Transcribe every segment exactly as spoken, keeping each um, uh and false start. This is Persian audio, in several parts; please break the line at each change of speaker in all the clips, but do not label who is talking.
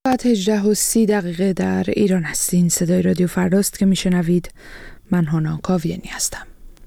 ساعت هجده و سی دقیقه در ایران هستین. صدای رادیو فرداست که میشنوید. من هانا کاویانی هستم.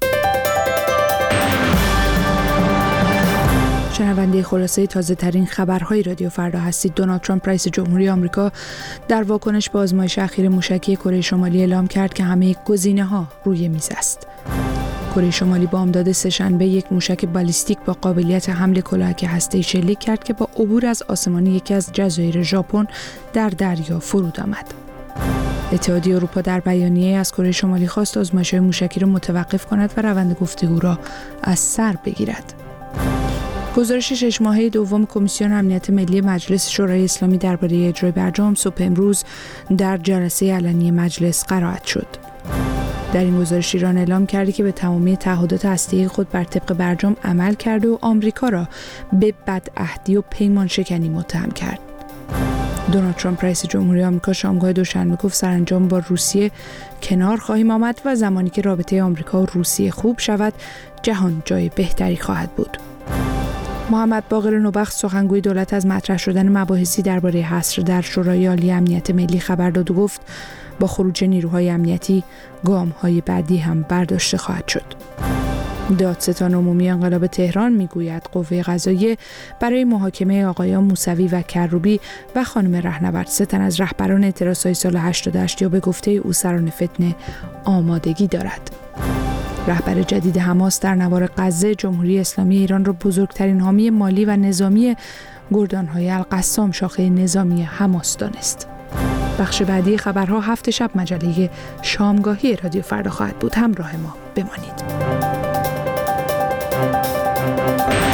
شنونده خلاصه تازه ترین خبرهای رادیو فردا هستید. دونالد ترامپ رئیس جمهوری آمریکا در واکنش به آزمایش اخیر موشکی کره شمالی اعلام کرد که همه گزینه‌ها روی میز است. کره شمالی بامداد سه‌شنبه یک موشک بالیستیک با قابلیت حمل کلاهک هسته‌ای شلیک کرد که با عبور از آسمان یکی از جزایر ژاپن در دریا فرود آمد. اتحادیه اروپا در بیانیه از کره شمالی خواست آزمایش‌های موشکی را متوقف کند و روند گفتگو را از سر بگیرد. گزارش شش ماهه دوم کمیسیون امنیت ملی مجلس شورای اسلامی درباره اجرای برجام صبح امروز در جلسه علنی مجلس قرائت شد. در این گزارش ایران اعلام کرده که به تمامی تعهدات هسته‌ای خود بر طبق برجام عمل کرده و آمریکا را به بدعهدی و پیمان شکنی متهم کرد. دونالد ترامپ رئیس جمهوری آمریکا شامگاه دوشنبه گفت سرانجام با روسیه کنار خواهیم آمد و زمانی که رابطه آمریکا و روسیه خوب شود جهان جای بهتری خواهد بود. محمد باقر نوبخت سخنگوی دولت از مطرح شدن مباحثی درباره حصر در شورای عالی امنیت ملی خبر داد و گفت با خروج نیروهای امنیتی گام‌های بعدی هم برداشته خواهد شد. دادستان عمومی انقلاب تهران میگوید قوه قضاییه برای محاکمه آقایان موسوی و کروبی و خانم رهنورد سه تن از رهبران اعتراضهای سال هشتاد و هشت یا به گفته او سران فتنه آمادگی دارد. رهبر جدید حماس در نوار غزه جمهوری اسلامی ایران را بزرگترین حامی مالی و نظامی گردانهای القسام شاخه نظامی حماس دانست. بخش بعدی خبرها هفت شب مجله شامگاهی رادیو فردا خواهد بود. همراه ما بمانید.